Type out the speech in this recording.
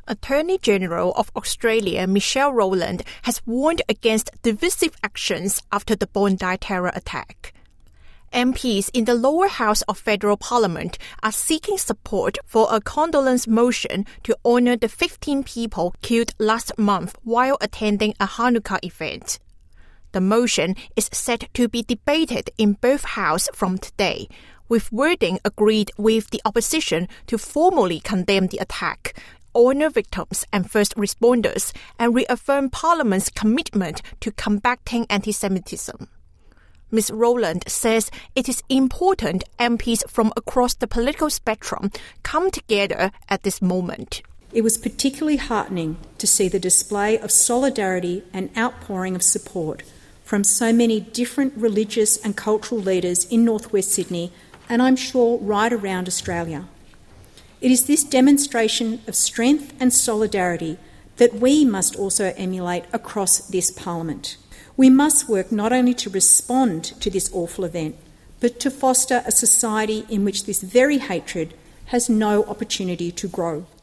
Attorney-General of Australia, Michelle Rowland, has warned against divisive actions after the Bondi terror attack. MPs in the lower house of federal parliament are seeking support for a condolence motion to honour the 15 people killed last month while attending a Hanukkah event. The motion is set to be debated in both houses from today, with wording agreed with the opposition to formally condemn the attack, honour victims and first responders, and reaffirm Parliament's commitment to combating anti-Semitism. Ms. Rowland says it is important MPs from across the political spectrum come together at this moment. It was particularly heartening to see the display of solidarity and outpouring of support from so many different religious and cultural leaders in North West Sydney, and I'm sure right around Australia. It is this demonstration of strength and solidarity that we must also emulate across this Parliament. We must work not only to respond to this awful event, but to foster a society in which this very hatred has no opportunity to grow.